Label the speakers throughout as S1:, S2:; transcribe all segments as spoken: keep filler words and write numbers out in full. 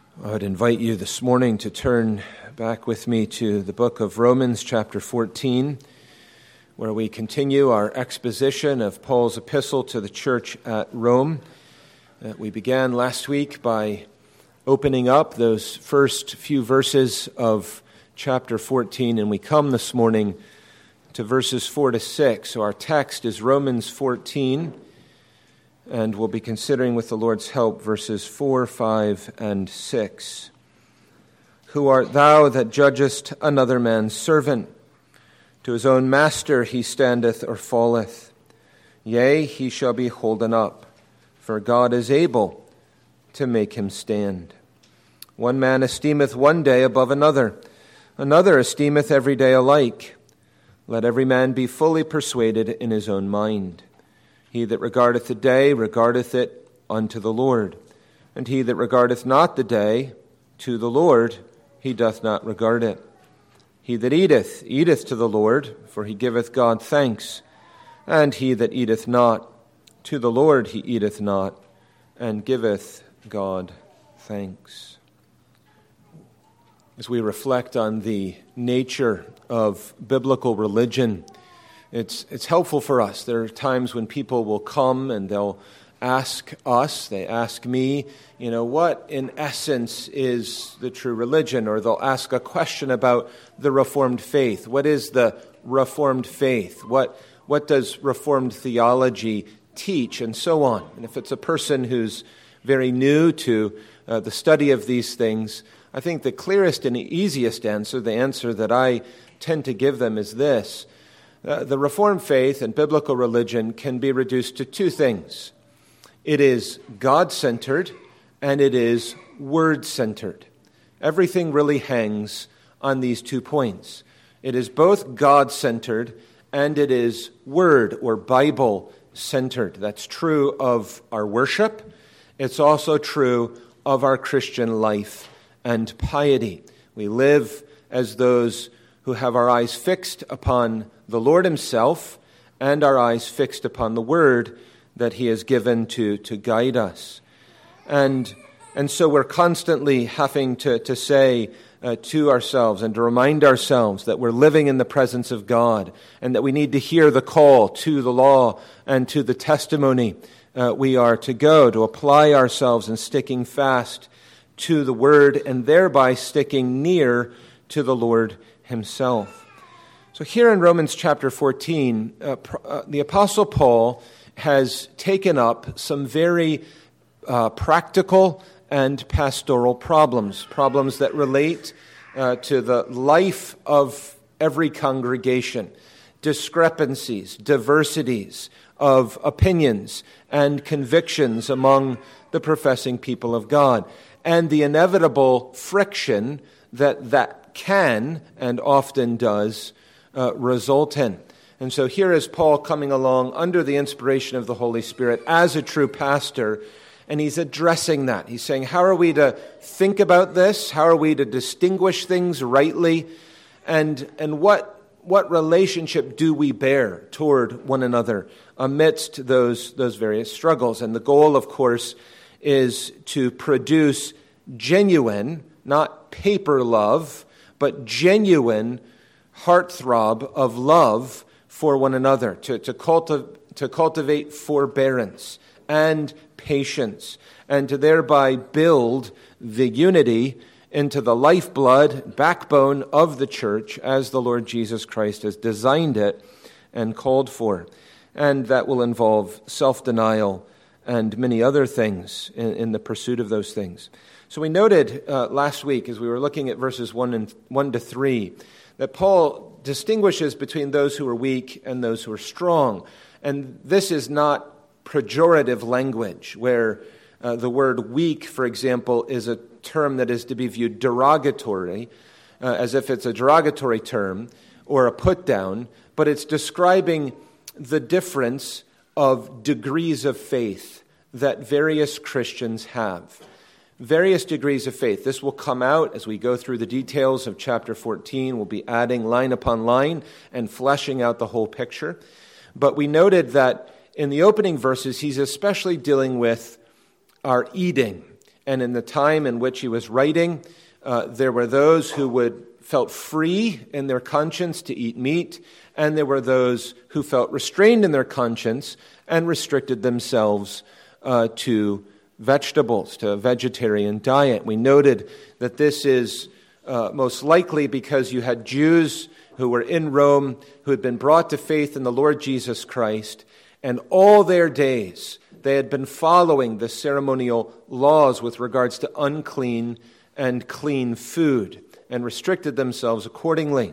S1: I would invite you this morning to turn back with me to the book of Romans chapter fourteen, where we continue our exposition of Paul's epistle to the church at Rome. Uh, we began last week by opening up those first few verses of chapter fourteen, and we come this morning to verses four to six. So our text is Romans fourteen, and we'll be considering with the Lord's help verses four, five, and six. Who art thou that judgest another man's servant? To his own master he standeth or falleth. Yea, he shall be holden up, for God is able to make him stand. One man esteemeth one day above another, another esteemeth every day alike. Let every man be fully persuaded in his own mind. He that regardeth the day regardeth it unto the Lord, and he that regardeth not the day to the Lord, he doth not regard it. He that eateth, eateth to the Lord, for he giveth God thanks, and he that eateth not, to the Lord he eateth not, and giveth God thanks. As we reflect on the nature of biblical religion, It's it's helpful for us. There are times when people will come and they'll ask us, they ask me, you know, what in essence is the true religion? Or they'll ask a question about the Reformed faith. What is the Reformed faith? What what does Reformed theology teach? And so on. And if it's a person who's very new to uh, the study of these things, I think the clearest and easiest answer, the answer that I tend to give them is this. Uh, the Reformed faith and biblical religion can be reduced to two things. It is God-centered and it is Word-centered. Everything really hangs on these two points. It is both God-centered and it is Word or Bible-centered. That's true of our worship. It's also true of our Christian life and piety. We live as those who have our eyes fixed upon the Lord himself and our eyes fixed upon the word that he has given to, to guide us. And, and so we're constantly having to, to say uh, to ourselves and to remind ourselves that we're living in the presence of God and that we need to hear the call to the law and to the testimony uh, we are to go, to apply ourselves in sticking fast to the word and thereby sticking near to the Lord himself. So here in Romans chapter fourteen, uh, uh, the Apostle Paul has taken up some very uh, practical and pastoral problems, problems that relate uh, to the life of every congregation, discrepancies, diversities of opinions and convictions among the professing people of God, and the inevitable friction that that can and often does uh, result in. And so here is Paul coming along under the inspiration of the Holy Spirit as a true pastor, and he's addressing that. He's saying, how are we to think about this? How are we to distinguish things rightly? And and what what relationship do we bear toward one another amidst those, those various struggles? And the goal, of course, is to produce genuine, not paper love, but genuine heartthrob of love for one another, to, to, cultiv- to cultivate forbearance and patience, and to thereby build the unity into the lifeblood, backbone of the church as the Lord Jesus Christ has designed it and called for. And that will involve self-denial and many other things in, in the pursuit of those things. So we noted uh, last week, as we were looking at verses one and one to three, that Paul distinguishes between those who are weak and those who are strong. And this is not pejorative language, where uh, the word weak, for example, is a term that is to be viewed derogatory, uh, as if it's a derogatory term or a put-down, but it's describing the difference of degrees of faith that various Christians have. Various degrees of faith. This will come out as we go through the details of chapter fourteen. We'll be adding line upon line and fleshing out the whole picture. But we noted that in the opening verses, he's especially dealing with our eating And in the time in which he was writing, uh, there were those who would felt free in their conscience to eat meat, and there were those who felt restrained in their conscience and restricted themselves uh, to vegetables, to a vegetarian diet. We noted that this is uh, most likely because you had Jews who were in Rome who had been brought to faith in the Lord Jesus Christ, and all their days they had been following the ceremonial laws with regards to unclean and clean food, and restricted themselves accordingly.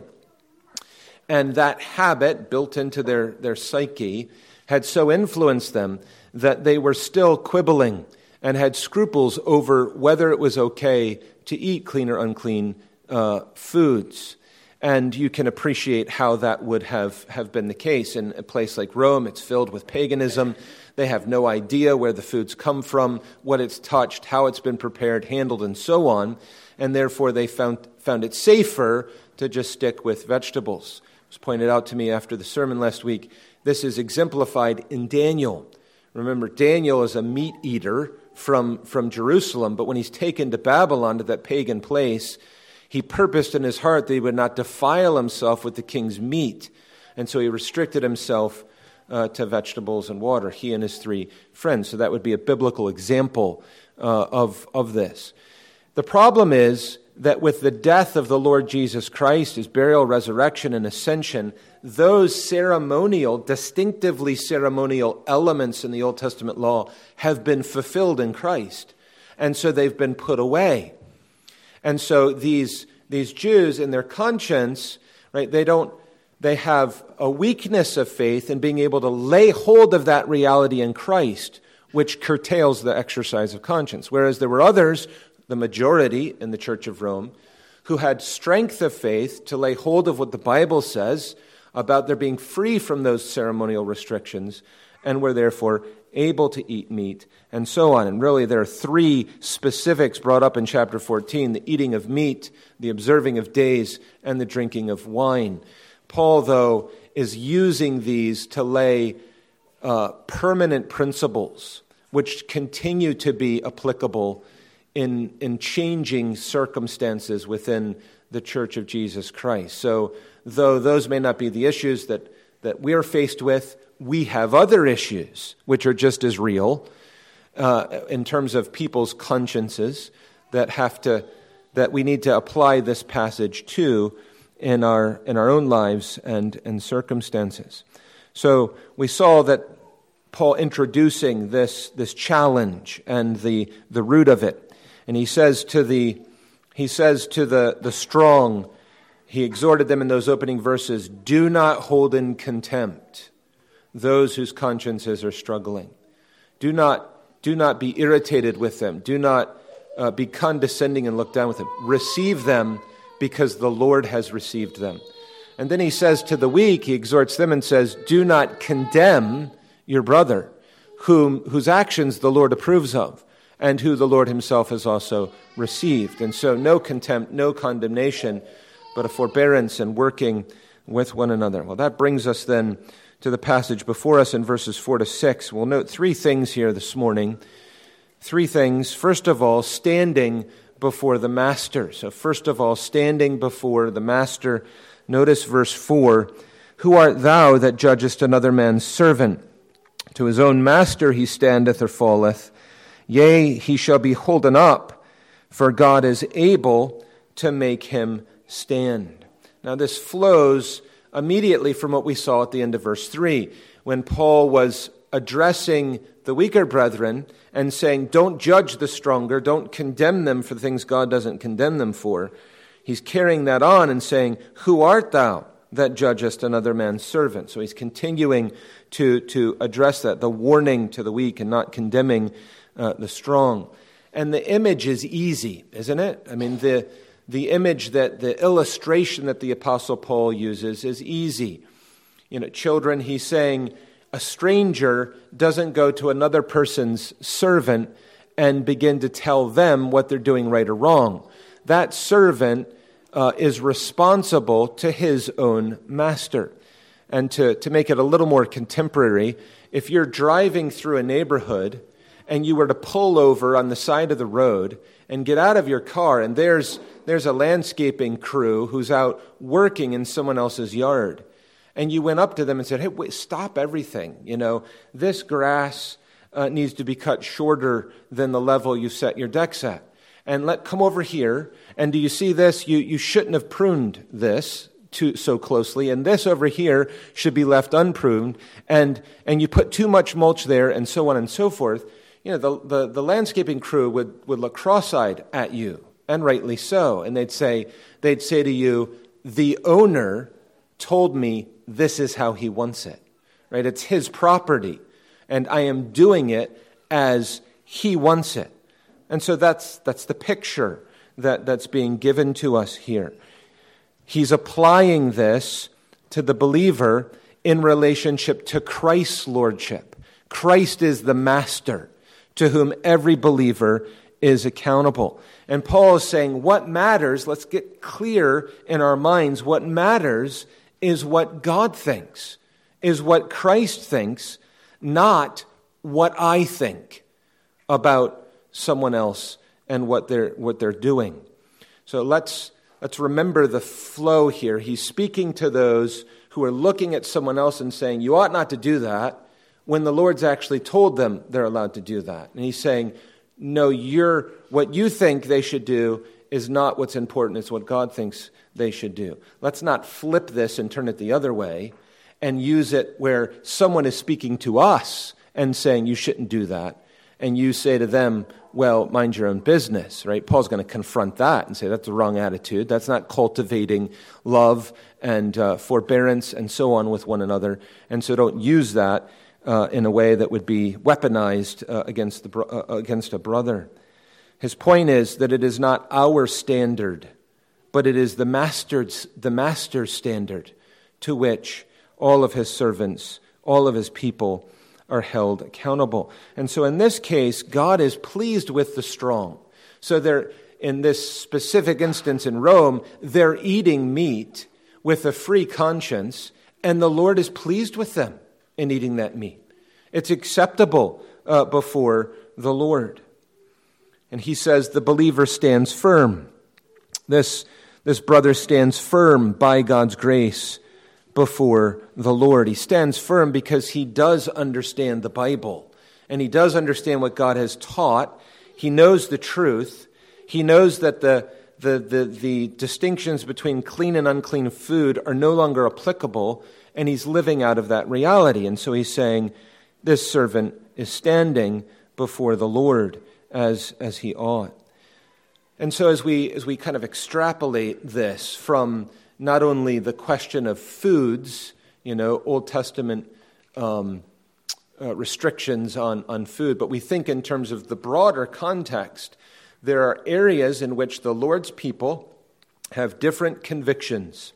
S1: And that habit, built into their, their psyche, had so influenced them that they were still quibbling and had scruples over whether it was okay to eat clean or unclean uh, foods. And you can appreciate how that would have, have been the case. In a place like Rome, it's filled with paganism. They have no idea where the foods come from, what it's touched, how it's been prepared, handled, and so on. And therefore they found, found it safer to just stick with vegetables. It was pointed out to me after the sermon last week, this is exemplified in Daniel. Remember, Daniel is a meat eater from, from Jerusalem, but when he's taken to Babylon, to that pagan place, he purposed in his heart that he would not defile himself with the king's meat. And so he restricted himself uh, to vegetables and water, he and his three friends. So that would be a biblical example uh, of, of this. The problem is that with the death of the Lord Jesus Christ, his burial, resurrection, and ascension, those ceremonial, distinctively ceremonial elements in the Old Testament law have been fulfilled in Christ. And so they've been put away. And so these, these Jews, in their conscience, right, they don't, they have a weakness of faith in being able to lay hold of that reality in Christ, which curtails the exercise of conscience. Whereas there were others, the majority in the Church of Rome, who had strength of faith to lay hold of what the Bible says about their being free from those ceremonial restrictions, and were therefore able to eat meat, and so on. And really there are three specifics brought up in chapter fourteen, the eating of meat, the observing of days, and the drinking of wine. Paul, though, is using these to lay uh, permanent principles which continue to be applicable in, in changing circumstances within the Church of Jesus Christ. So though those may not be the issues that, that we're faced with, we have other issues which are just as real uh, in terms of people's consciences that have to that we need to apply this passage to in our in our own lives and, and circumstances. So we saw that Paul introducing this this challenge and the the root of it, and he says to the he says to the the strong, he exhorted them in those opening verses, do not hold in contempt those whose consciences are struggling. Do not, do not be irritated with them. Do not uh, be condescending and look down with them. Receive them because the Lord has received them. And then he says to the weak, he exhorts them and says, do not condemn your brother, whom whose actions the Lord approves of, and who the Lord himself has also received. And so no contempt, no condemnation, but a forbearance and working with one another. Well, that brings us then to the passage before us in verses four to six. We'll note three things here this morning. Three things. First of all, standing before the master. So first of all, standing before the master. Notice verse four. Who art thou that judgest another man's servant? To his own master he standeth or falleth. Yea, he shall be holden up, for God is able to make him stand. Now this flows immediately from what we saw at the end of verse three, when Paul was addressing the weaker brethren and saying, don't judge the stronger, don't condemn them for the things God doesn't condemn them for. He's carrying that on and saying, who art thou that judgest another man's servant? So he's continuing to, to address that, the warning to the weak and not condemning uh, the strong. And the image is easy, isn't it? I mean, the The image that the illustration that the Apostle Paul uses is easy. You know, children, he's saying a stranger doesn't go to another person's servant and begin to tell them what they're doing right or wrong. That servant uh, is responsible to his own master. And to, to make it a little more contemporary, if you're driving through a neighborhood and you were to pull over on the side of the road and get out of your car, and there's there's a landscaping crew who's out working in someone else's yard, and you went up to them and said, hey, wait, stop everything. You know, this grass uh, needs to be cut shorter than the level you set your decks at. And let come over here, and do you see this? You you shouldn't have pruned this too so closely, and this over here should be left unpruned, and and you put too much mulch there, and so on and so forth. You know, the, the, the landscaping crew would, would look cross-eyed at you, and rightly so, and they'd say they'd say to you, the owner told me this is how he wants it, right? It's his property, and I am doing it as he wants it. And so that's that's the picture that, that's being given to us here. He's applying this to the believer in relationship to Christ's lordship. Christ is the master to whom every believer is accountable. And Paul is saying what matters, let's get clear in our minds, what matters is what God thinks, is what Christ thinks, not what I think about someone else and what they're what they're doing. So let's let's remember the flow here. He's speaking to those who are looking at someone else and saying, you ought not to do that, when the Lord's actually told them they're allowed to do that. And he's saying, no, you're what you think they should do is not what's important, it's what God thinks they should do. Let's not flip this and turn it the other way and use it where someone is speaking to us and saying you shouldn't do that, and you say to them, well, mind your own business, right? Paul's going to confront that and say that's the wrong attitude. That's not cultivating love and uh, forbearance and so on with one another. And so don't use that uh, in a way that would be weaponized uh, against the bro- uh, against a brother. His point is that it is not our standard, but it is the master's the master's standard to which all of his servants, all of his people are held accountable. And so in this case, God is pleased with the strong. So they're, in this specific instance in Rome, they're eating meat with a free conscience, and the Lord is pleased with them in eating that meat. It's acceptable uh, before the Lord. And he says the believer stands firm. This, this brother stands firm by God's grace before the Lord. He stands firm because he does understand the Bible, and he does understand what God has taught. He knows the truth. He knows that the, the, the, the distinctions between clean and unclean food are no longer applicable, and he's living out of that reality. And so he's saying, this servant is standing before the Lord as, as he ought. And so as we as we kind of extrapolate this from not only the question of foods, you know, Old Testament um, uh, restrictions on, on food, but we think in terms of the broader context. There are areas in which the Lord's people have different convictions,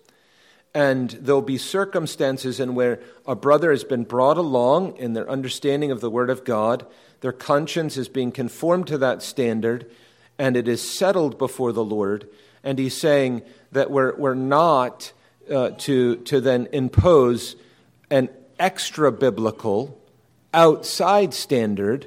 S1: and there'll be circumstances in where a brother has been brought along in their understanding of the Word of God, their conscience is being conformed to that standard, and it is settled before the Lord, and he's saying that we're we're not uh, to to then impose an extra biblical outside standard,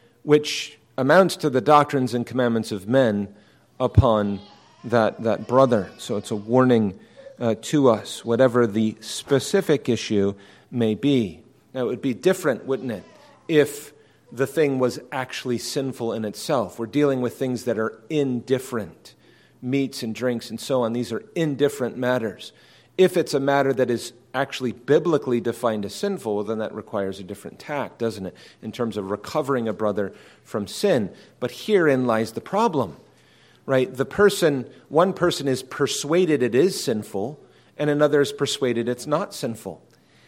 S1: which amounts to the doctrines and commandments of men upon that that brother. So it's a warning uh, to us, whatever the specific issue may be. Now it would be different, wouldn't it, if the thing was actually sinful in itself. We're dealing with things that are indifferent. Meats and drinks and so on, these are indifferent matters. If it's a matter that is actually biblically defined as sinful, well, then that requires a different tack, doesn't it, in terms of recovering a brother from sin. But herein lies the problem, right? The person, one person is persuaded it is sinful, and another is persuaded it's not sinful.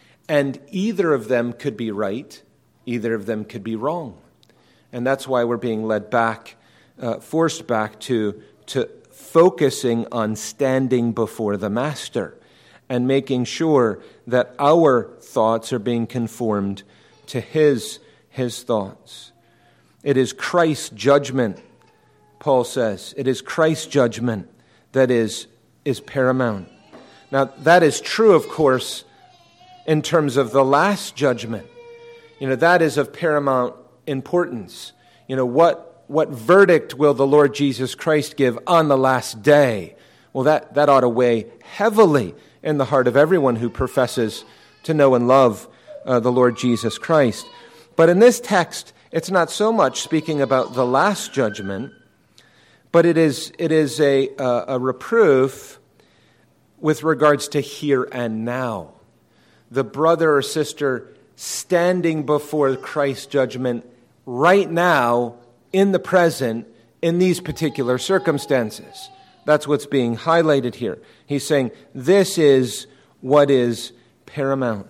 S1: And either of them could be right, either of them could be wrong. And that's why we're being led back, uh, forced back to to focusing on standing before the Master and making sure that our thoughts are being conformed to his, his thoughts. It is Christ's judgment, Paul says. It is Christ's judgment that is, is paramount. Now, that is true, of course, in terms of the last judgment. You know, that is of paramount importance. you know, what, what verdict will the Lord Jesus Christ give on the last day? Well, that, that ought to weigh heavily in the heart of everyone who professes to know and love uh, the Lord Jesus Christ. But in this text, it's not so much speaking about the last judgment, but it is it is a, a, a reproof with regards to here and now. The brother or sister standing before Christ's judgment right now, in the present, in these particular circumstances. That's what's being highlighted here. He's saying this is what is paramount.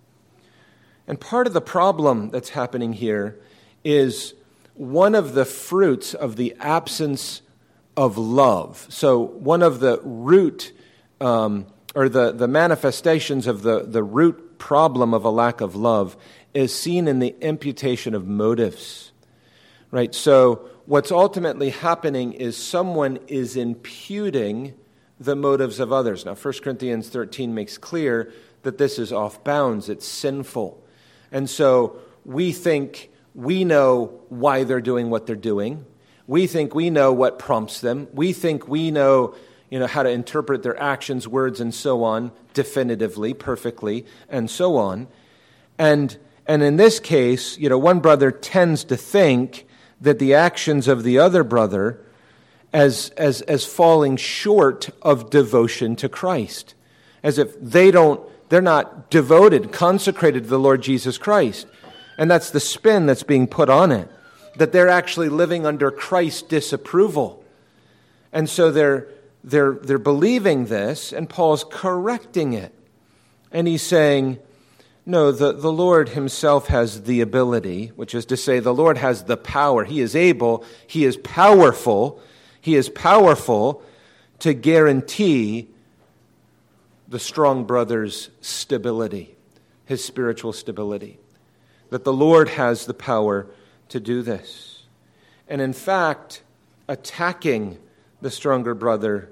S1: And part of the problem that's happening here is one of the fruits of the absence of love. So one of the root, um, or the, the manifestations of the, the root problem of a lack of love is seen in the imputation of motives. Right? So what's ultimately happening is someone is imputing the motives of others. Now, First Corinthians thirteen makes clear that this is off bounds. It's sinful. And so we think we know why they're doing what they're doing. We think we know what prompts them. We think we know, you know, how to interpret their actions, words, and so on definitively, perfectly, and so on. And and in this case, you know, one brother tends to think that the actions of the other brother as as as falling short of devotion to Christ, as if they don't, they're not devoted, consecrated to the Lord Jesus Christ. And that's the spin that's being put on it, that they're actually living under Christ's disapproval. And so they're they're they're believing this, and Paul's correcting it. And he's saying, no, the, the Lord himself has the ability, which is to say the Lord has the power. He is able, he is powerful, he is powerful to guarantee the strong brother's stability, his spiritual stability. That the Lord has the power to do this. And in fact, attacking the stronger brother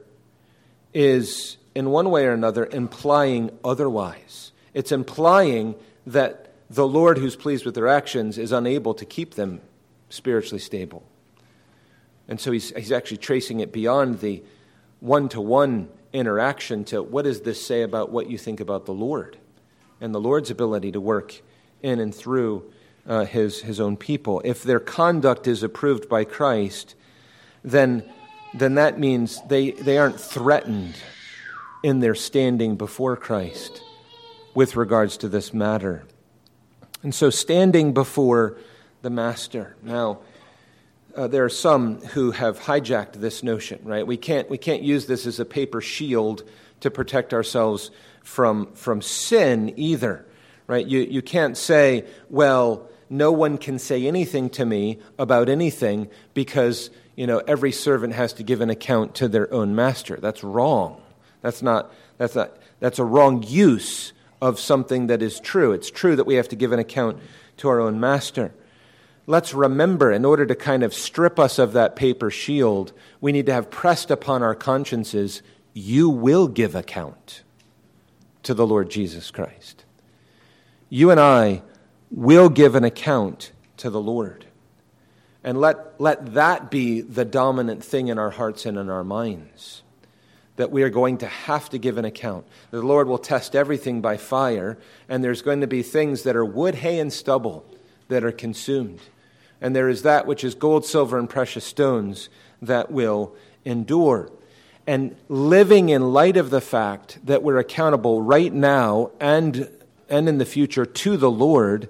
S1: is, in one way or another, implying otherwise. It's implying that the Lord who's pleased with their actions is unable to keep them spiritually stable. And so he's, he's actually tracing it beyond the one-to-one interaction to what does this say about what you think about the Lord and the Lord's ability to work in and through uh, his, his own people. If their conduct is approved by Christ, then, then that means they, they aren't threatened in their standing before Christ with regards to this matter. And so standing before the Master. Now, uh, there are some who have hijacked this notion, right? We can't we can't use this as a paper shield to protect ourselves from from sin either, right? You you can't say, well, no one can say anything to me about anything because, you know, every servant has to give an account to their own master. That's wrong. That's not that's not that's a wrong use of something that is true. It's true that we have to give an account to our own master. Let's remember, in order to kind of strip us of that paper shield, we need to have pressed upon our consciences, you will give account to the Lord Jesus Christ. You and I will give an account to the Lord. And let, let that be the dominant thing in our hearts and in our minds, that we are going to have to give an account. The Lord will test everything by fire, and there's going to be things that are wood, hay, and stubble that are consumed. And there is that which is gold, silver, and precious stones that will endure. And living in light of the fact that we're accountable right now and, and in the future to the Lord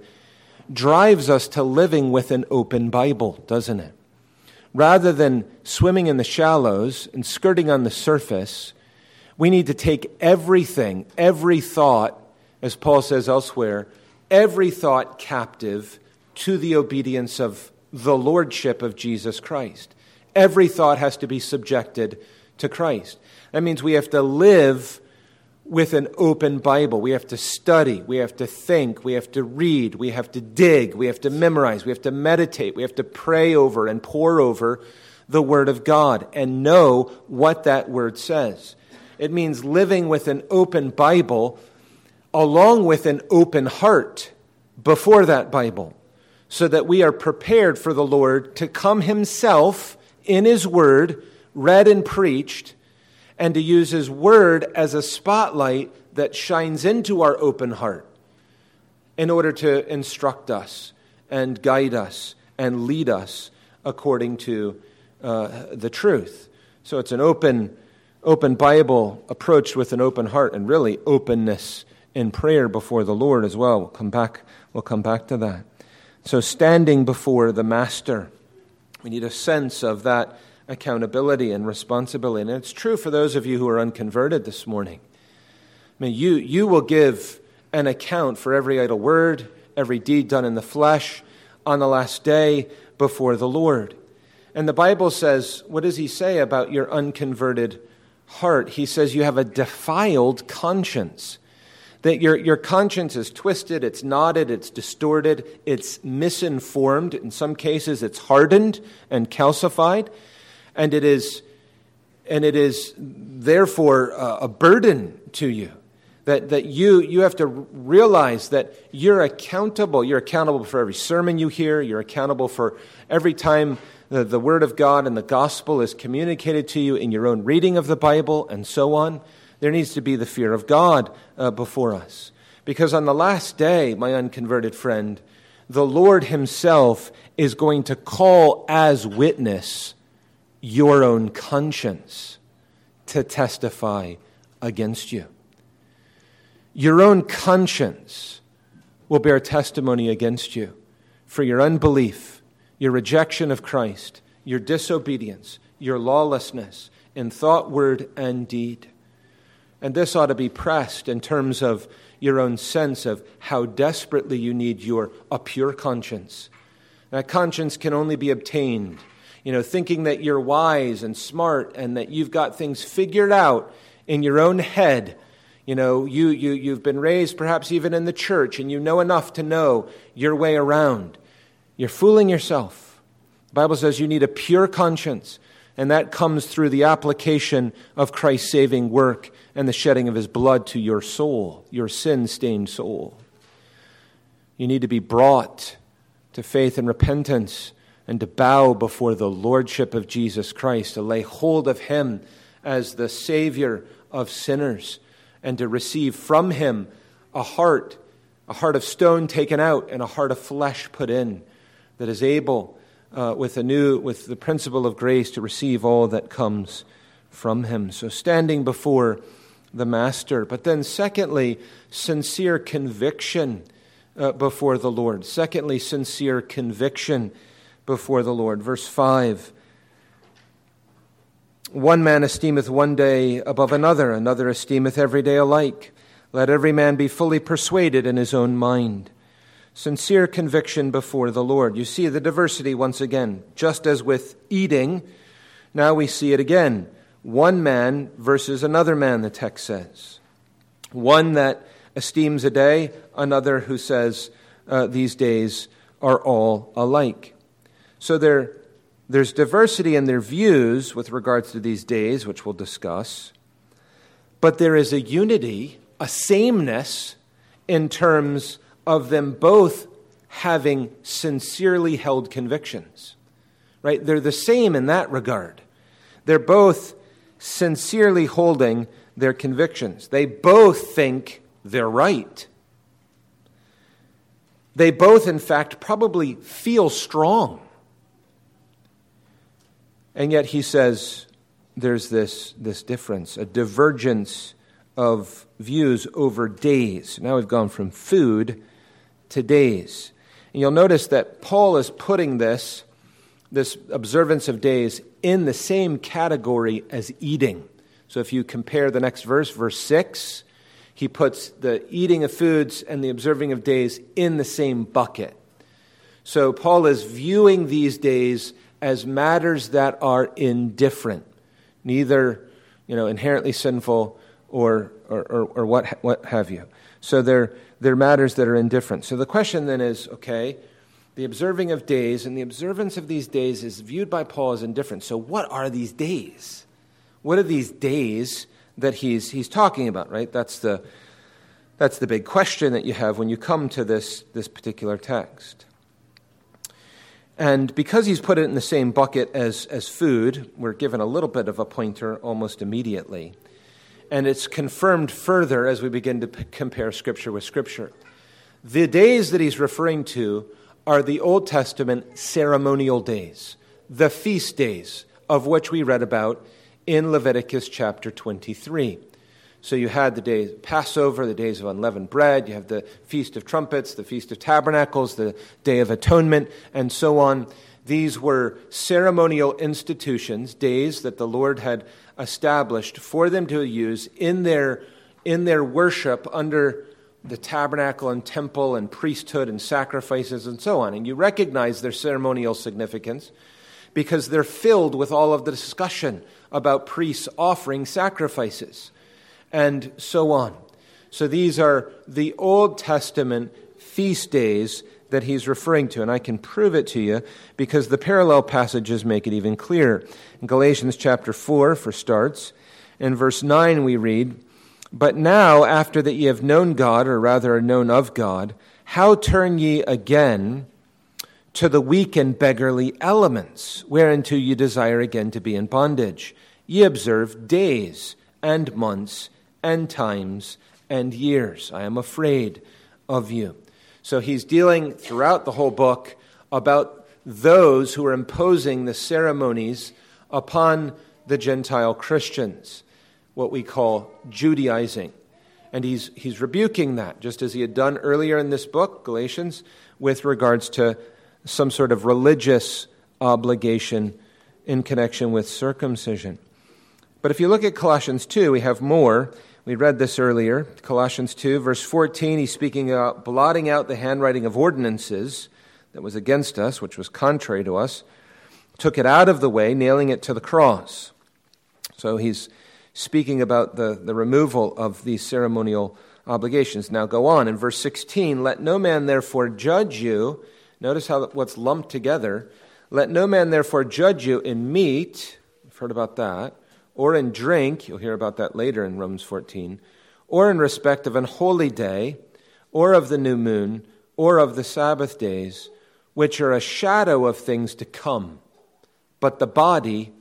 S1: drives us to living with an open Bible, doesn't it? Rather than swimming in the shallows and skirting on the surface, we need to take everything, every thought, as Paul says elsewhere, every thought captive to the obedience of the lordship of Jesus Christ. Every thought has to be subjected to Christ. That means we have to live with an open Bible. We have to study, we have to think, we have to read, we have to dig, we have to memorize, we have to meditate, we have to pray over and pore over the Word of God and know what that Word says. It means living with an open Bible along with an open heart before that Bible, so that we are prepared for the Lord to come himself in his word, read and preached, and to use his word as a spotlight that shines into our open heart in order to instruct us and guide us and lead us according to uh, the truth. So it's an open, open Bible approached with an open heart, and really openness in prayer before the Lord as well. We'll come back, we'll come back to that. So standing before the Master, we need a sense of that accountability and responsibility. And it's true for those of you who are unconverted this morning. I mean, you, you will give an account for every idle word, every deed done in the flesh on the last day before the Lord. And the Bible says, what does he say about your unconverted heart? He says you have a defiled conscience. That your, your conscience is twisted, it's knotted, it's distorted, it's misinformed. In some cases, it's hardened and calcified. And it is, and it is therefore a, a burden to you. That, that you, you have to realize that you're accountable. You're accountable for every sermon you hear. You're accountable for every time the, the Word of God and the gospel is communicated to you in your own reading of the Bible and so on. There needs to be the fear of God uh, before us. Because on the last day, my unconverted friend, the Lord himself is going to call as witness your own conscience to testify against you. Your own conscience will bear testimony against you for your unbelief, your rejection of Christ, your disobedience, your lawlessness in thought, word, and deed. And this ought to be pressed in terms of your own sense of how desperately you need your a pure conscience. That conscience can only be obtained, you know, thinking that you're wise and smart and that you've got things figured out in your own head. You know, you, you, you've been raised perhaps even in the church and you know enough to know your way around. You're fooling yourself. The Bible says you need a pure conscience, and that comes through the application of Christ's saving work and the shedding of his blood to your soul, your sin-stained soul. You need to be brought to faith and repentance and to bow before the lordship of Jesus Christ, to lay hold of him as the Savior of sinners, and to receive from him a heart, a heart of stone taken out and a heart of flesh put in, that is able, uh, with a new, with the principle of grace, to receive all that comes from him. So standing before the Master. But then secondly, sincere conviction uh, before the Lord. Secondly, sincere conviction before the Lord. Verse five. One man esteemeth one day above another, another esteemeth every day alike. Let every man be fully persuaded in his own mind. Sincere conviction before the Lord. You see the diversity once again. Just as with eating, now we see it again. One man versus another man, the text says. One that esteems a day, another who says uh, these days are all alike. So there, there's diversity in their views with regards to these days, which we'll discuss. But there is a unity, a sameness in terms of them both having sincerely held convictions. Right? They're the same in that regard. They're both sincerely holding their convictions. They both think they're right. They both, in fact, probably feel strong. And yet he says there's this, this difference, a divergence of views over days. Now we've gone from food to days. And you'll notice that Paul is putting this, this observance of days in the same category as eating. So if you compare the next verse, verse six, he puts the eating of foods and the observing of days in the same bucket. So Paul is viewing these days as matters that are indifferent, neither, you know, inherently sinful or or, or, or what what have you. So they're they're matters that are indifferent. So the question then is, okay, the observing of days and the observance of these days is viewed by Paul as indifferent. So what are these days? What are these days that he's he's talking about, right? That's the that's the big question that you have when you come to this, this particular text. And because he's put it in the same bucket as, as food, we're given a little bit of a pointer almost immediately. And it's confirmed further as we begin to p- compare Scripture with Scripture. The days that he's referring to are the Old Testament ceremonial days, the feast days, of which we read about in Leviticus chapter twenty-three. So you had the days of Passover, the days of unleavened bread, you have the Feast of Trumpets, the Feast of Tabernacles, the Day of Atonement, and so on. These were ceremonial institutions, days that the Lord had established for them to use in their, in their worship under the tabernacle and temple and priesthood and sacrifices and so on. And you recognize their ceremonial significance because they're filled with all of the discussion about priests offering sacrifices and so on. So these are the Old Testament feast days that he's referring to, and I can prove it to you because the parallel passages make it even clearer. In Galatians chapter four, for starts, in verse nine we read, "But now, after that ye have known God, or rather are known of God, how turn ye again to the weak and beggarly elements, whereunto ye desire again to be in bondage? Ye observe days and months and times and years. I am afraid of you." So he's dealing throughout the whole book about those who are imposing the ceremonies upon the Gentile Christians, what we call Judaizing. And he's he's rebuking that, just as he had done earlier in this book, Galatians, with regards to some sort of religious obligation in connection with circumcision. But if you look at Colossians two, we have more. We read this earlier. Colossians two, verse fourteen, he's speaking about blotting out the handwriting of ordinances that was against us, which was contrary to us, took it out of the way, nailing it to the cross. So he's speaking about the, the removal of these ceremonial obligations. Now go on. In verse sixteen, "Let no man therefore judge you," notice how what's lumped together, "Let no man therefore judge you in meat," we've heard about that, "or in drink," you'll hear about that later in Romans fourteen, "or in respect of an holy day, or of the new moon, or of the Sabbath days, which are a shadow of things to come, but the body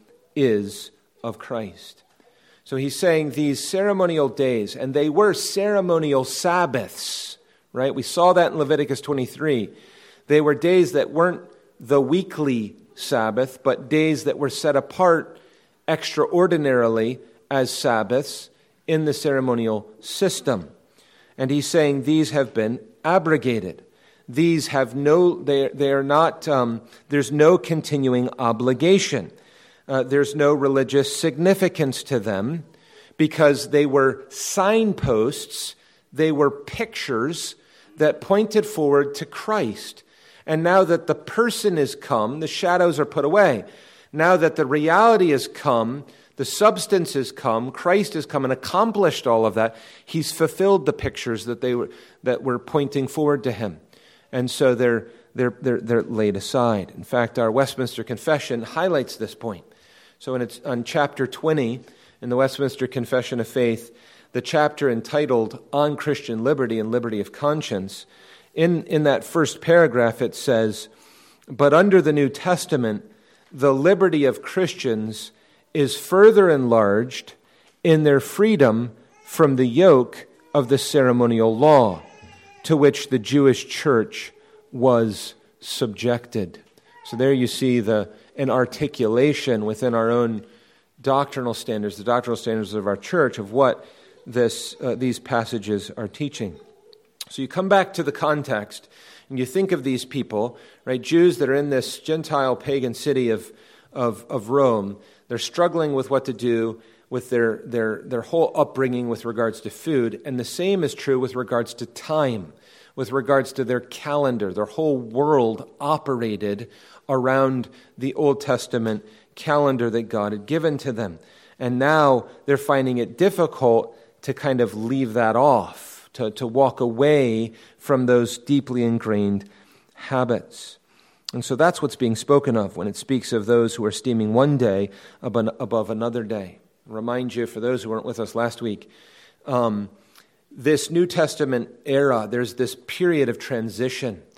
S1: is of Christ." So he's saying these ceremonial days, and they were ceremonial Sabbaths, right? We saw that in Leviticus twenty-three. They were days that weren't the weekly Sabbath, but days that were set apart extraordinarily as Sabbaths in the ceremonial system. And he's saying these have been abrogated. These have no, they, they are not, um, there's no continuing obligation. Uh, there's no religious significance to them because they were signposts, they were pictures that pointed forward to Christ. And now that the person is come, the shadows are put away. Now that the reality has come, the substance has come, Christ has come and accomplished all of that, he's fulfilled the pictures that they were that were pointing forward to him. And so they're they're they're, they're laid aside. In fact, our Westminster Confession highlights this point. So in it's on chapter twenty in the Westminster Confession of Faith, the chapter entitled On Christian Liberty and Liberty of Conscience, in, in that first paragraph it says, "But under the New Testament, the liberty of Christians is further enlarged in their freedom from the yoke of the ceremonial law to which the Jewish church was subjected." So there you see the an articulation within our own doctrinal standards, the doctrinal standards of our church, of what this uh, these passages are teaching. So you come back to the context, and you think of these people, right? Jews that are in this Gentile pagan city of, of, of Rome. They're struggling with what to do with their, their, their whole upbringing with regards to food. And the same is true with regards to time, with regards to their calendar. Their whole world operated around the Old Testament calendar that God had given to them. And now they're finding it difficult to kind of leave that off, to, to walk away from those deeply ingrained habits. And so that's what's being spoken of when it speaks of those who are esteeming one day above another day. I'll remind you, for those who weren't with us last week, um, this New Testament era, there's this period of transition,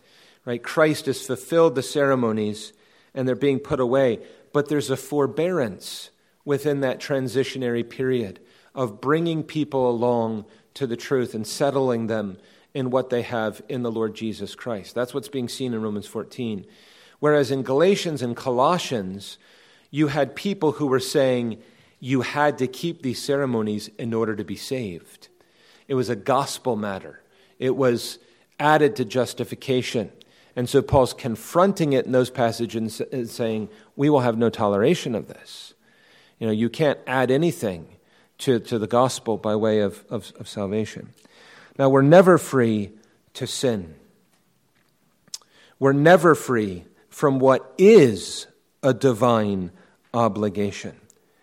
S1: right? Christ has fulfilled the ceremonies and they're being put away. But there's a forbearance within that transitionary period of bringing people along to the truth and settling them in what they have in the Lord Jesus Christ. That's what's being seen in Romans fourteen. Whereas in Galatians and Colossians, you had people who were saying you had to keep these ceremonies in order to be saved. It was a gospel matter. It was added to justification. And so Paul's confronting it in those passages and saying, we will have no toleration of this. You know, you can't add anything to, to the gospel by way of, of, of salvation. Now, we're never free to sin. We're never free from what is a divine obligation.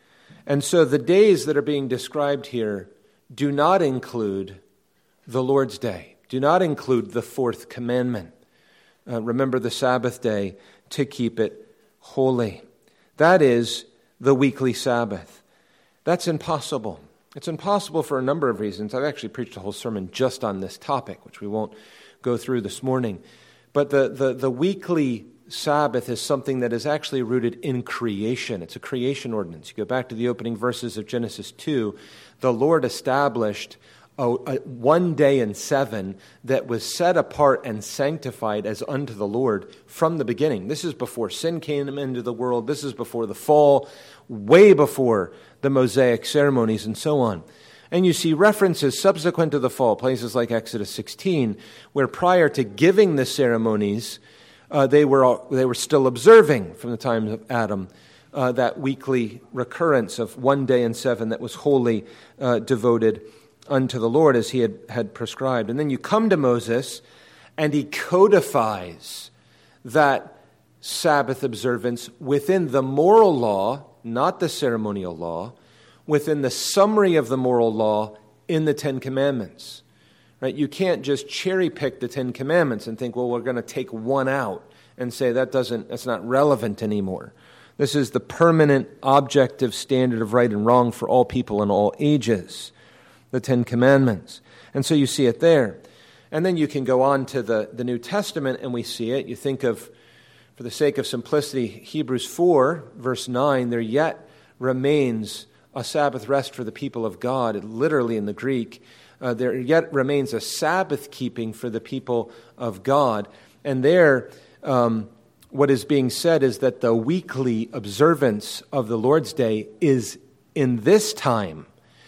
S1: And so the days that are being described here do not include the Lord's Day, do not include the fourth commandment. Uh, remember the Sabbath day to keep it holy. That is the weekly Sabbath. That's impossible. It's impossible for a number of reasons. I've actually preached a whole sermon just on this topic, which we won't go through this morning. But the, the, the weekly Sabbath is something that is actually rooted in creation. It's a creation ordinance. You go back to the opening verses of Genesis two, the Lord established a, a one day in seven that was set apart and sanctified as unto the Lord from the beginning. This is before sin came into the world. This is before the fall, way before the Mosaic ceremonies and so on. And you see references subsequent to the fall, places like Exodus sixteen, where prior to giving the ceremonies, uh, they were all, they were still observing from the time of Adam uh, that weekly recurrence of one day in seven that was wholly uh, devoted unto the Lord as he had, had prescribed. And then you come to Moses, and he codifies that Sabbath observance within the moral law, not the ceremonial law, within the summary of the moral law in the Ten Commandments. Right? You can't just cherry pick the Ten Commandments and think, well, we're going to take one out and say that doesn't that's not relevant anymore. This is the permanent objective standard of right and wrong for all people in all ages, the Ten Commandments. And so you see it there. And then you can go on to the, the New Testament and we see it. You think of, for the sake of simplicity, Hebrews four, verse nine, there yet remains a Sabbath rest for the people of God. Literally in the Greek, uh, there yet remains a Sabbath keeping for the people of God. And there, um, what is being said is that the weekly observance of the Lord's Day is in this time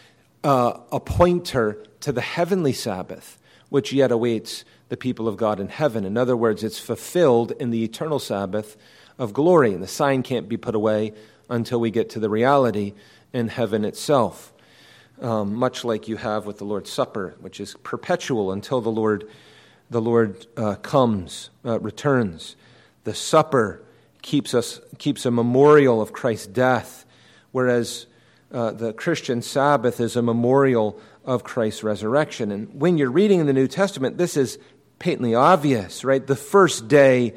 S1: uh, a pointer to the heavenly Sabbath, which yet awaits the people of God in heaven. In other words, it's fulfilled in the eternal Sabbath of glory. And the sign can't be put away until we get to the reality in heaven itself, um, much like you have with the Lord's Supper, which is perpetual until the Lord, the Lord uh, comes, uh, returns. The supper keeps us keeps a memorial of Christ's death, whereas uh, the Christian Sabbath is a memorial of Christ's resurrection. And when you're reading in the New Testament, this is patently obvious, right? The first day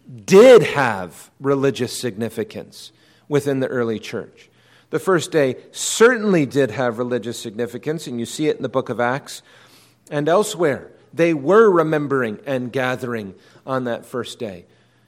S1: did have religious significance within the early church. The first day certainly did have religious significance, and you see it in the book of Acts and elsewhere. They were remembering and gathering on that first day.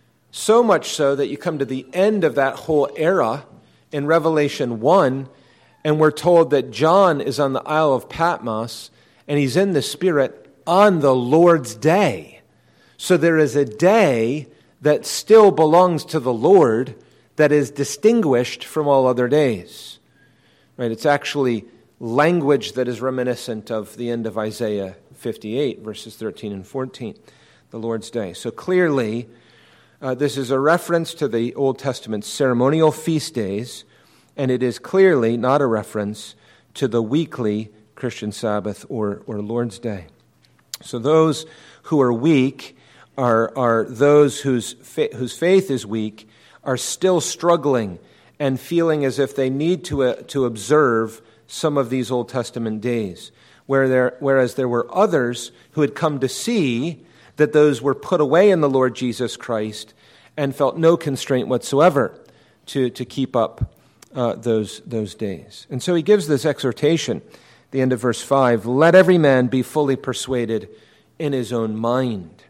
S1: So much so that you come to the end of that whole era in Revelation one, and we're told that John is on the Isle of Patmos, and he's in the Spirit on the Lord's day. So there is a day that still belongs to the Lord that is distinguished from all other days. Right? It's actually language that is reminiscent of the end of Isaiah fifty-eight, verses thirteen and fourteen, the Lord's Day. So clearly, uh, this is a reference to the Old Testament ceremonial feast days, and it is clearly not a reference to the weekly Christian Sabbath or, or Lord's Day. So those who are weak are, are those whose fa- whose faith is weak, are still struggling and feeling as if they need to uh, to observe some of these Old Testament days, where there, whereas there were others who had come to see that those were put away in the Lord Jesus Christ and felt no constraint whatsoever to, to keep up uh, those, those days. And so he gives this exhortation, the end of verse five, let every man be fully persuaded in his own mind.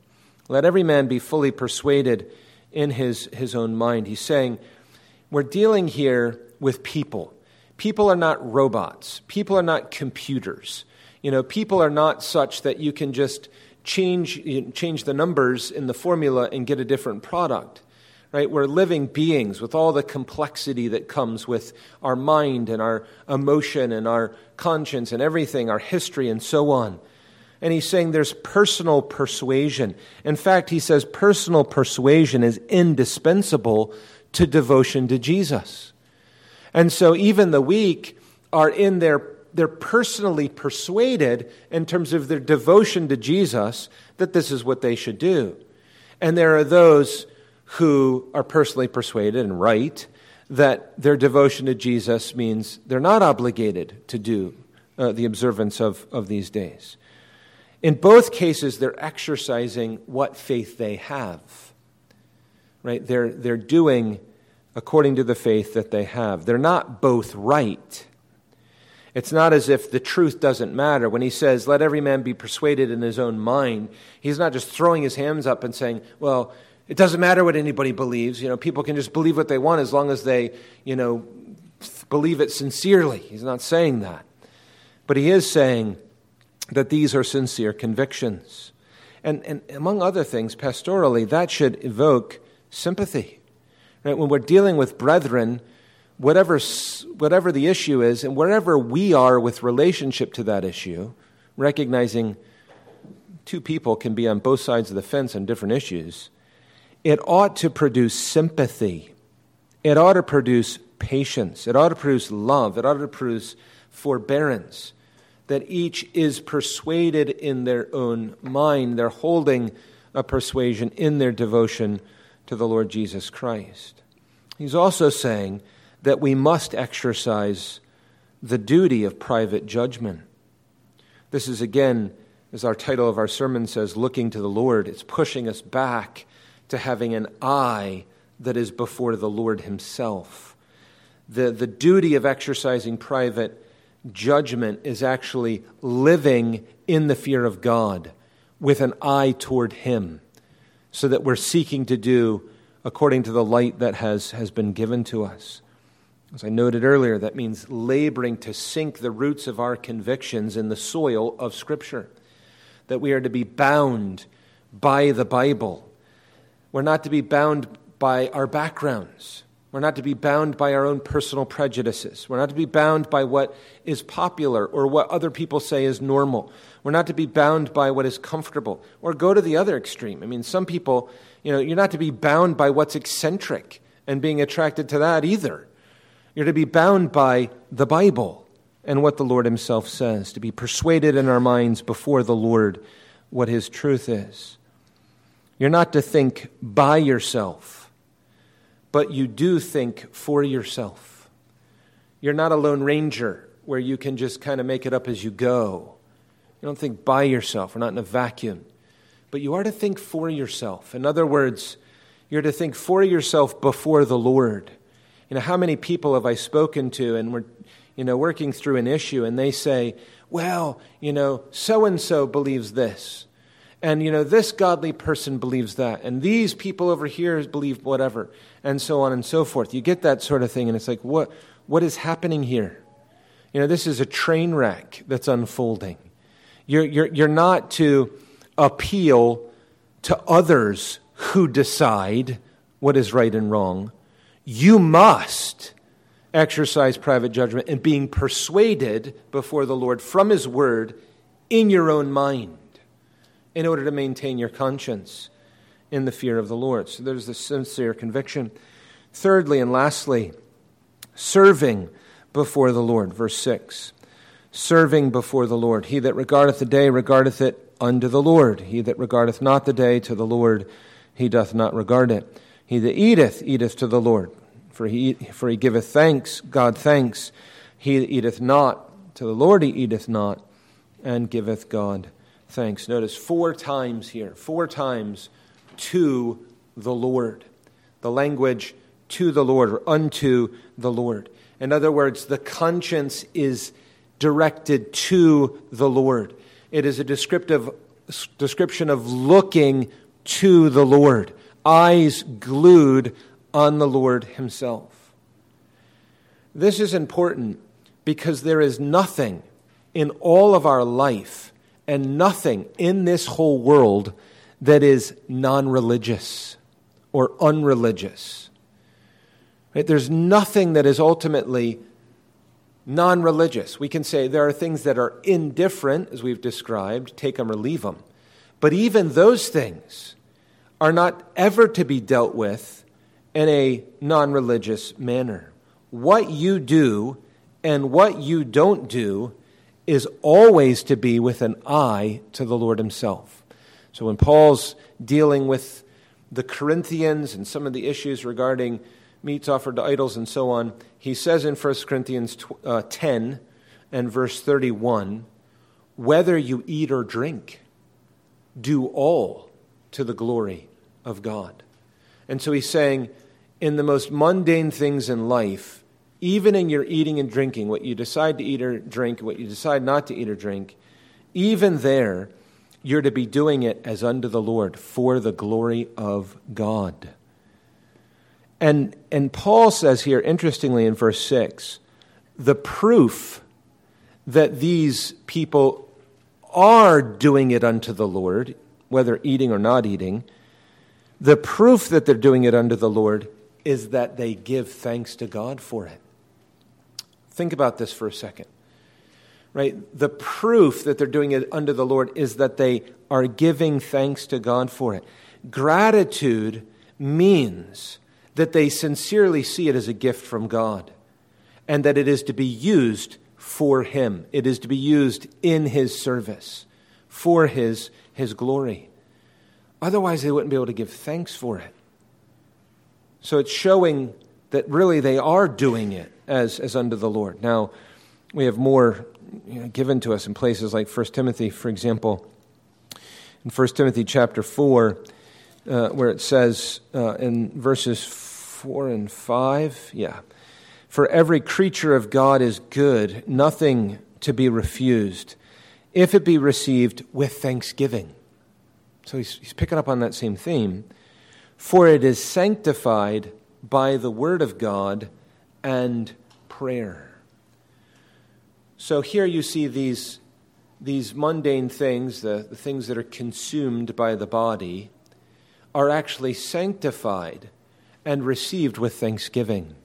S1: Let every man be fully persuaded in his, his own mind. He's saying, we're dealing here with people. People are not robots. People are not computers. You know, people are not such that you can just change change the numbers in the formula and get a different product. Right? We're living beings with all the complexity that comes with our mind and our emotion and our conscience and everything, our history and so on. And he's saying there's personal persuasion. In fact, he says personal persuasion is indispensable to devotion to Jesus. And so even the weak are in their, they're personally persuaded in terms of their devotion to Jesus that this is what they should do. And there are those who are personally persuaded and right that their devotion to Jesus means they're not obligated to do uh, the observance of, of these days. In both cases, they're exercising what faith they have. Right? They're, they're doing according to the faith that they have. They're not both right. It's not as if the truth doesn't matter. When he says, let every man be persuaded in his own mind, he's not just throwing his hands up and saying, well, it doesn't matter what anybody believes. You know, people can just believe what they want as long as they, you know, believe it sincerely. He's not saying that. But he is saying that these are sincere convictions. And, and among other things, pastorally, that should evoke sympathy. Right? When we're dealing with brethren, whatever, whatever the issue is, and wherever we are with relationship to that issue, recognizing two people can be on both sides of the fence on different issues, it ought to produce sympathy. It ought to produce patience. It ought to produce love. It ought to produce forbearance, that each is persuaded in their own mind. They're holding a persuasion in their devotion to the Lord Jesus Christ. He's also saying that we must exercise the duty of private judgment. This is, again, as our title of our sermon says, looking to the Lord. It's pushing us back to having an eye that is before the Lord himself. The, the duty of exercising private judgment is actually living in the fear of God with an eye toward him, so that we're seeking to do according to the light that has, has been given to us. As I noted earlier, that means laboring to sink the roots of our convictions in the soil of Scripture, that we are to be bound by the Bible. We're not to be bound by our backgrounds. We're not to be bound by our own personal prejudices. We're not to be bound by what is popular or what other people say is normal. We're not to be bound by what is comfortable or go to the other extreme. I mean, some people, you know, you're not to be bound by what's eccentric and being attracted to that either. You're to be bound by the Bible and what the Lord himself says, to be persuaded in our minds before the Lord what his truth is. You're not to think by yourself, but you do think for yourself. You're not a lone ranger where you can just kind of make it up as you go. You don't think by yourself. We're not in a vacuum. But you are to think for yourself. In other words, you're to think for yourself before the Lord. You know, how many people have I spoken to and we're, you know, working through an issue and they say, well, you know, so-and-so believes this. And, you know, this godly person believes that. And these people over here believe whatever. And so on and so forth. You get that sort of thing. And it's like, what, what is happening here? You know, this is a train wreck that's unfolding. You're, you're, you're not to appeal to others who decide what is right and wrong. You must exercise private judgment and being persuaded before the Lord from his word in your own mind, in order to maintain your conscience in the fear of the Lord. So there's the sincere conviction. Thirdly and lastly, serving before the Lord. Verse six, serving before the Lord. He that regardeth the day regardeth it unto the Lord. He that regardeth not the day to the Lord, he doth not regard it. He that eateth, eateth to the Lord. For he, for he giveth thanks, God thanks. He that eateth not, to the Lord he eateth not, and giveth God thanks. Notice four times here, four times to the Lord. The language to the Lord or unto the Lord. In other words, the conscience is directed to the Lord. It is a descriptive description of looking to the Lord, eyes glued on the Lord himself. This is important because there is nothing in all of our life and nothing in this whole world that is non-religious or unreligious. Right? There's nothing that is ultimately non-religious. We can say there are things that are indifferent, as we've described, take them or leave them. But even those things are not ever to be dealt with in a non-religious manner. What you do and what you don't do is always to be with an eye to the Lord himself. So when Paul's dealing with the Corinthians and some of the issues regarding meats offered to idols and so on, he says in First Corinthians ten and verse thirty-one, whether you eat or drink, do all to the glory of God. And so he's saying, in the most mundane things in life, even in your eating and drinking, what you decide to eat or drink, what you decide not to eat or drink, even there, you're to be doing it as unto the Lord for the glory of God. And, and Paul says here, interestingly in verse six, the proof that these people are doing it unto the Lord, whether eating or not eating, the proof that they're doing it unto the Lord is that they give thanks to God for it. Think about this for a second. Right? The proof that they're doing it unto the Lord is that they are giving thanks to God for it. Gratitude means that they sincerely see it as a gift from God and that it is to be used for him. It is to be used in his service for his, his glory. Otherwise, they wouldn't be able to give thanks for it. So it's showing that really they are doing it as, as unto the Lord. Now, we have more you know, given to us in places like First Timothy, for example. In First Timothy chapter four, uh, where it says uh, in verses four and five, yeah, for every creature of God is good, nothing to be refused, if it be received with thanksgiving. So he's, he's picking up on that same theme. For it is sanctified by the word of God and prayer. So here you see these, these mundane things, the, the things that are consumed by the body, are actually sanctified and received with thanksgiving.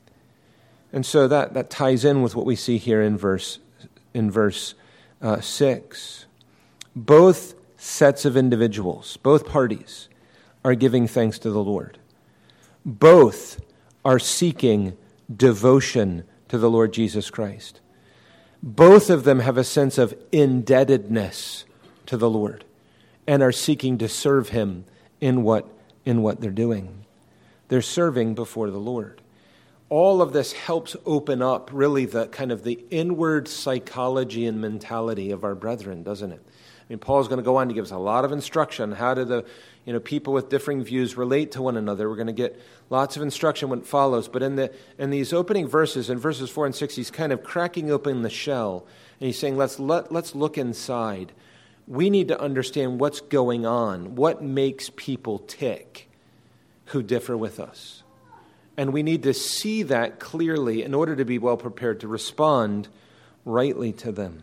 S1: And so that, that ties in with what we see here in verse, in verse uh, six. Both sets of individuals, both parties, are giving thanks to the Lord. Both are seeking devotion to the Lord Jesus Christ. Both of them have a sense of indebtedness to the Lord and are seeking to serve him in what, in what they're doing. They're serving before the Lord. All of this helps open up really the kind of the inward psychology and mentality of our brethren, doesn't it? I mean, Paul's going to go on to give us a lot of instruction. How do the you know people with differing views relate to one another? We're going to get lots of instruction when it follows. But in the in these opening verses, in verses four and six, he's kind of cracking open the shell, and he's saying, let's let, let's look inside. We need to understand what's going on, what makes people tick who differ with us. And we need to see that clearly in order to be well prepared to respond rightly to them.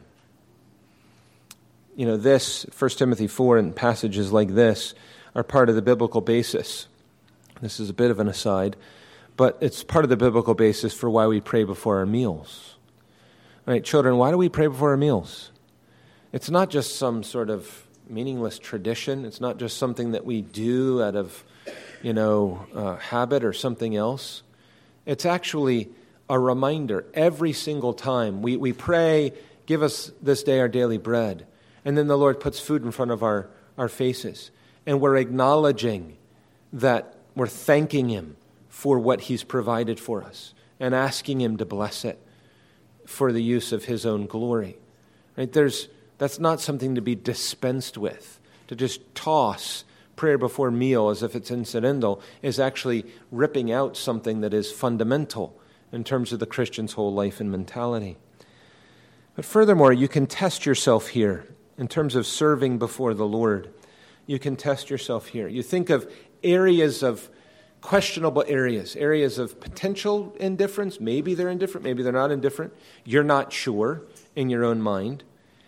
S1: You know, this, First Timothy four and passages like this are part of the biblical basis. This is a bit of an aside, but it's part of the biblical basis for why we pray before our meals. All right, children, why do we pray before our meals? It's not just some sort of meaningless tradition. It's not just something that we do out of, you know, uh, habit or something else. It's actually a reminder every single time. We, we pray, give us this day our daily bread. And then the Lord puts food in front of our, our faces. And we're acknowledging that we're thanking him for what he's provided for us and asking him to bless it for the use of his own glory. Right? There's, that's not something to be dispensed with. To just toss prayer before meal as if it's incidental is actually ripping out something that is fundamental in terms of the Christian's whole life and mentality. But furthermore, you can test yourself here in terms of serving before the Lord. you can test yourself here. You think of areas of questionable areas, areas of potential indifference. Maybe they're indifferent, maybe they're not indifferent. You're not sure in your own mind.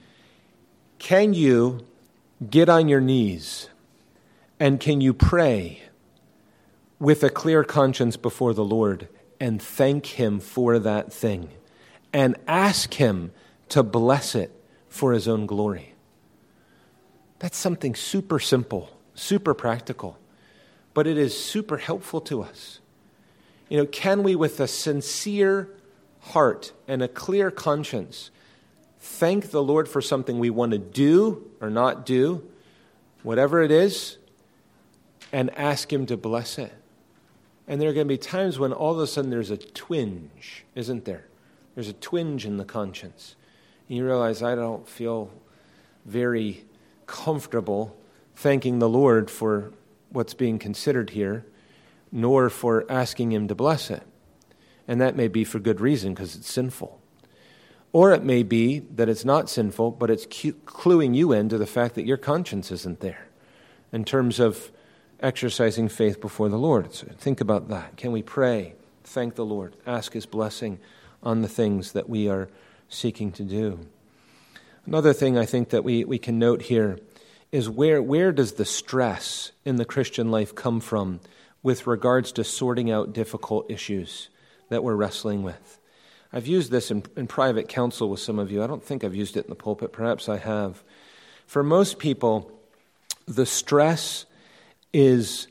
S1: Can you get on your knees and can you pray with a clear conscience before the Lord and thank Him for that thing and ask Him to bless it for His own glory? That's something super simple, super practical, but it is super helpful to us. You know, can we, with a sincere heart and a clear conscience, thank the Lord for something we want to do or not do, whatever it is, and ask Him to bless it? And there are going to be times when all of a sudden there's a twinge, isn't there? There's a twinge in the conscience. And you realize, I don't feel very comfortable thanking the Lord for what's being considered here, nor for asking Him to bless it. And that may be for good reason, because it's sinful. Or it may be that it's not sinful, but it's cluing you into the fact that your conscience isn't there in terms of exercising faith before the Lord. So think about that. Can we pray, thank the Lord, ask His blessing on the things that we are seeking to do? Another thing I think that we, we can note here is where, where does the stress in the Christian life come from with regards to sorting out difficult issues that we're wrestling with? I've used this in, in private counsel with some of you. I don't think I've used it in the pulpit. Perhaps I have. For most people, the stress is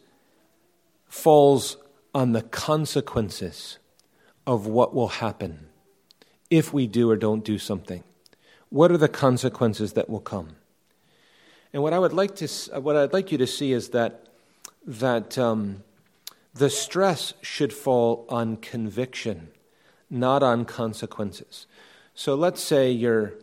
S1: falls on the consequences of what will happen if we do or don't do something. What are the consequences that will come? And what I would like to, what I'd like you to see is that that um, the stress should fall on conviction, not on consequences. So let's say you're,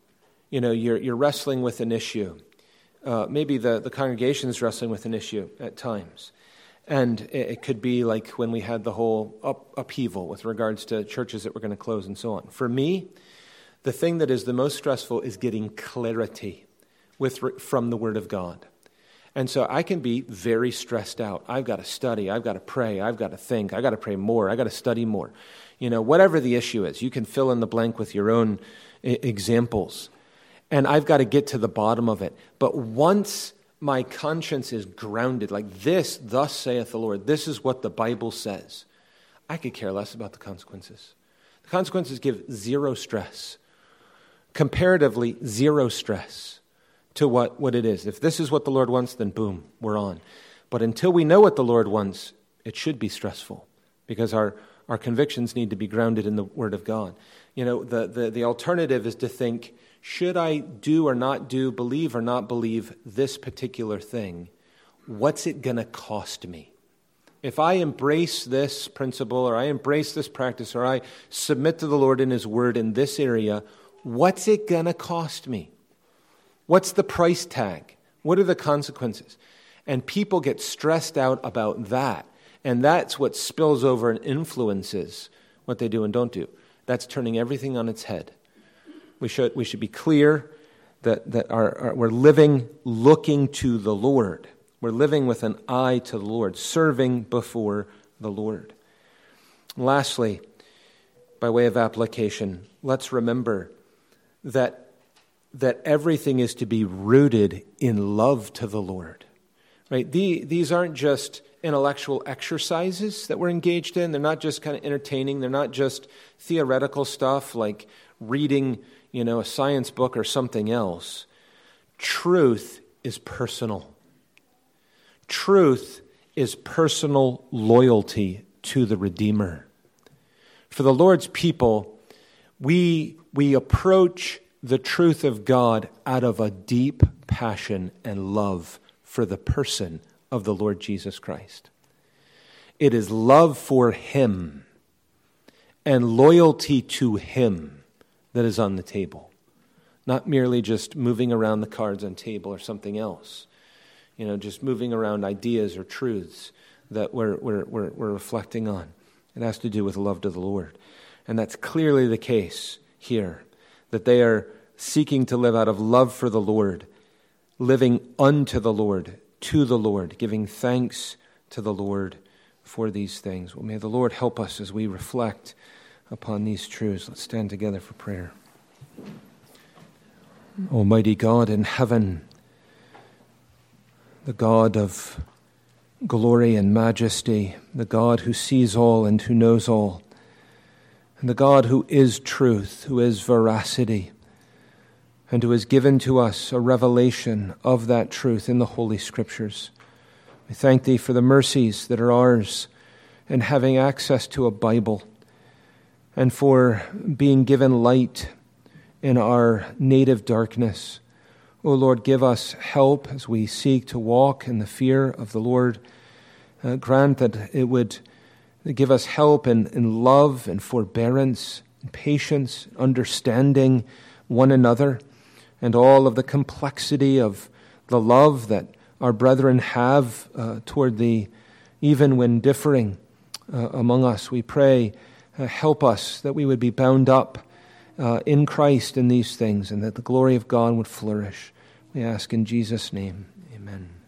S1: you know, you're you're wrestling with an issue. Uh, maybe the, the congregation is wrestling with an issue at times. And it, it could be like when we had the whole up, upheaval with regards to churches that were going to close and so on. For me, the thing that is the most stressful is getting clarity with from the Word of God. And so I can be very stressed out. I've got to study. I've got to pray. I've got to think. I've got to pray more. I've got to study more. You know, whatever the issue is, you can fill in the blank with your own I- examples. And I've got to get to the bottom of it. But once my conscience is grounded, like this, thus saith the Lord, this is what the Bible says, I could care less about the consequences. The consequences give zero stress. Comparatively, zero stress to what, what it is. If this is what the Lord wants, then boom, we're on. But until we know what the Lord wants, it should be stressful because our, our convictions need to be grounded in the Word of God. You know, the, the, the alternative is to think, should I do or not do, believe or not believe this particular thing? What's it going to cost me? If I embrace this principle or I embrace this practice or I submit to the Lord in His Word in this area, what's it going to cost me? What's the price tag? What are the consequences? And people get stressed out about that. And that's what spills over and influences what they do and don't do. That's turning everything on its head. We should we should be clear that, that our, our, we're living looking to the Lord. We're living with an eye to the Lord, serving before the Lord. And lastly, by way of application, let's remember that that everything is to be rooted in love to the Lord. Right? The, these aren't just intellectual exercises that we're engaged in. They're not just kind of entertaining. They're not just theoretical stuff like reading, you know, a science book or something else. Truth is personal. Truth is personal loyalty to the Redeemer. For the Lord's people, we we approach the truth of God out of a deep passion and love for the person of the Lord Jesus Christ. It is love for Him and loyalty to Him that is on the table, not merely just moving around the cards on table or something else, you know, just moving around ideas or truths that we're, we're, we're, we're reflecting on. It has to do with love to the Lord. And that's clearly the case here, that they are seeking to live out of love for the Lord, living unto the Lord, to the Lord, giving thanks to the Lord for these things. Well, may the Lord help us as we reflect upon these truths. Let's stand together for prayer. Almighty God in heaven, the God of glory and majesty, the God who sees all and who knows all, and the God who is truth, who is veracity, and who has given to us a revelation of that truth in the Holy Scriptures. We thank Thee for the mercies that are ours in having access to a Bible, and for being given light in our native darkness. O Lord, give us help as we seek to walk in the fear of the Lord. Uh, grant that it would give us help in, in love and forbearance, and patience, understanding one another, and all of the complexity of the love that our brethren have uh, toward Thee, even when differing uh, among us. We pray, uh, help us that we would be bound up uh, in Christ in these things, and that the glory of God would flourish. We ask in Jesus' name, amen.